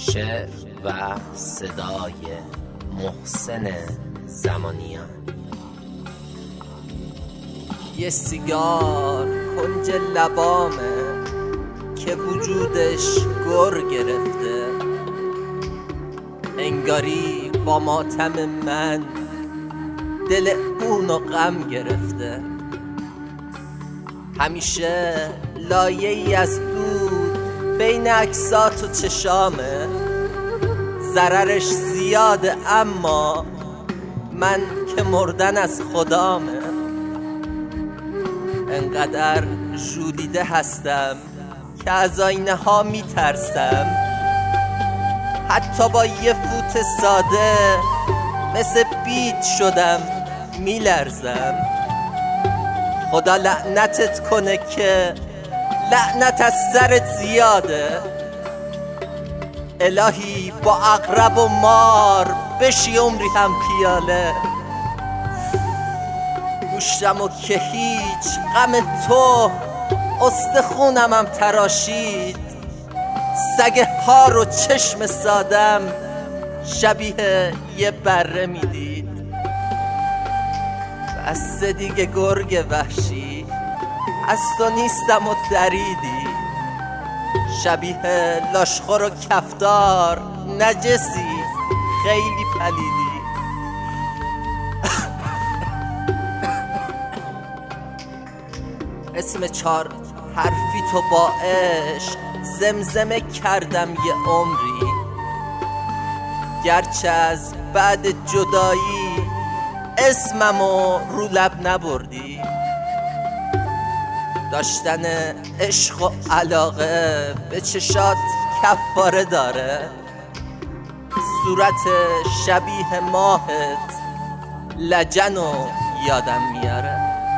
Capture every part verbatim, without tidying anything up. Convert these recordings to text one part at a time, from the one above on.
شعر و صدای محسن زمانیان. یه سیگار کنج لبامه که وجودش گر گرفته، انگاری با ماتم من دل اونو غم گرفته. همیشه لایه ای از دود بین عکسات و چشامه، ضررش زیاده اما من که مردن از خدامه. انقدر ژولیده هستم که از آینه ها میترسم، حتی با یه فوت ساده مثل بیت شدم میلرزم. خدا لعنتت کنه که لعنت از سرت زیاده. الهی با عقرب و مار بشی عمری هم پیاله. گوشتم و که هیچ غم تو استخونم هم تراشید، سگ هار و چشم سادم شبیه یه بره میدید. بس دیگه گرگ وحشی، از تو نیستم و دریدی، شبیه لاشخور و کفتار نجسی خیلی پلیدی. اسم چار حرفی تو با عشق زمزمه کردم یه عمری، گرچه از بعد جدایی اسممو رو لب نبردی. داشتن عشق و علاقه به چشات کفاره داره، صورت شبیه ماهت لجنو یادم میاره.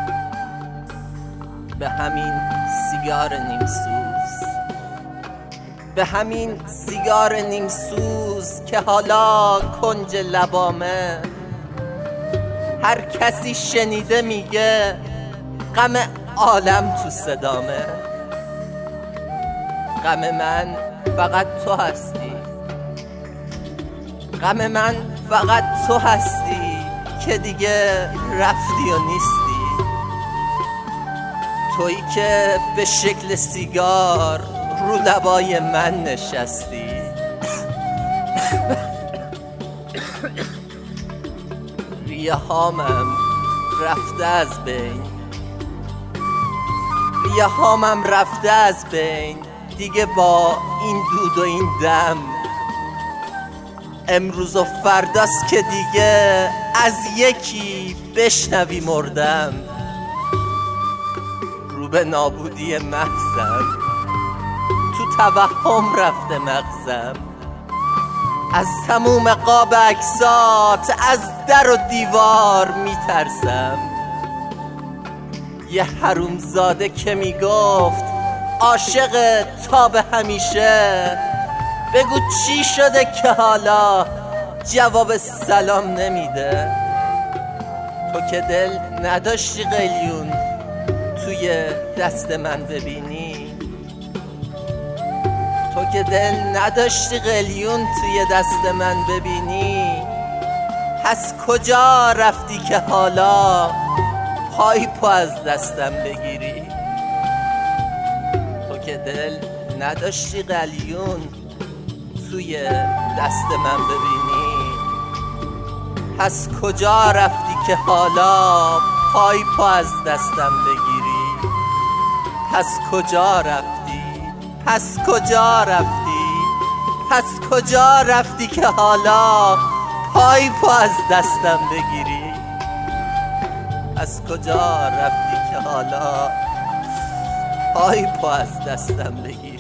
به همین سیگار نیم سوز، به همین سیگار نیم سوز که حالا کنج لبامه، هر کسی شنیده میگه غم عالم تو صدامه. غم من فقط تو هستی، غم من فقط تو هستی که دیگه رفتی و نیستی. تویی که به شکل سیگار رو لبای من نشستی. ریه هامم رفته از بین، ریه هامم رفته از بین دیگه با این دود و این دم. امروز و فرداست که دیگه از یکی بشنوی مردم. رو به نابودی محضم، تو توهم رفته مغزم. از تموم قاب عکسات از در و دیوار میترسم. یه حرومزاده که میگفت عاشق تا به همیشه، بگو چی شده که حالا جواب سلام نمیده. تو که دل نداشتی قلیون توی دست من ببینی، تو که دل نداشتی قلیون توی دست من ببینی، پس کجا رفتی که حالا پای پا از دستم بگیری؟ تو که دل نداشتی قلیون توی دست من ببینی، پس کجا رفتی که حالا پای پا از دستم بگیری؟ پس کجا رفتی؟ پس کجا رفتی؟ پس کجا رفتی که حالا پای پا از دستم بگیری؟ پس کجا رفتی که حالا پای پا از دستم بگیری؟